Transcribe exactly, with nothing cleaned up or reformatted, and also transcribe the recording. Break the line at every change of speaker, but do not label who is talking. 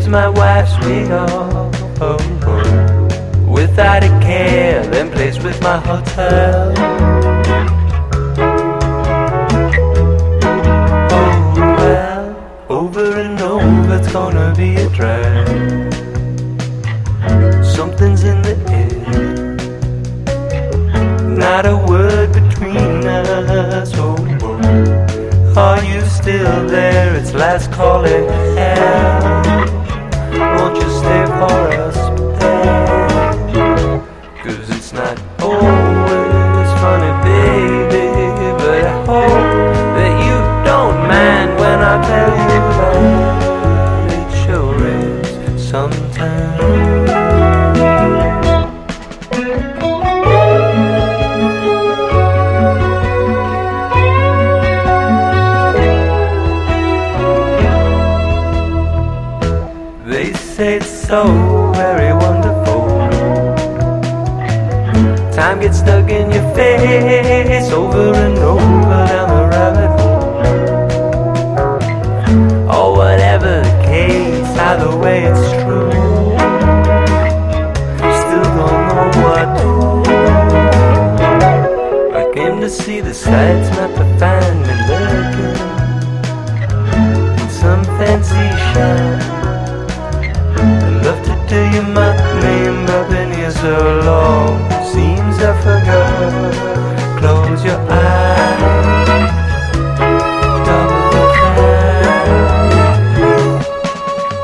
my wife's wig off, oh, oh. Without a care, then plays with my hotel. Oh well, over and over it's gonna be a drag. Something's in the air, not a word between us, oh, oh. Are you still there? It's last call in hell. Won't you stay for a spell? Cause it's not always funny, baby, but I hope that you don't mind when I tell you that it sure is sometimes. They say it's so very wonderful. Time gets stuck in your face over and over down the rabbit hole. Or whatever the case, either way it's true. Still don't know what to do. I came to see the sights, not to find me lurking in some fancy shop. I'd love to tell you my name, but been here so long, seems I forgot. Close your eyes.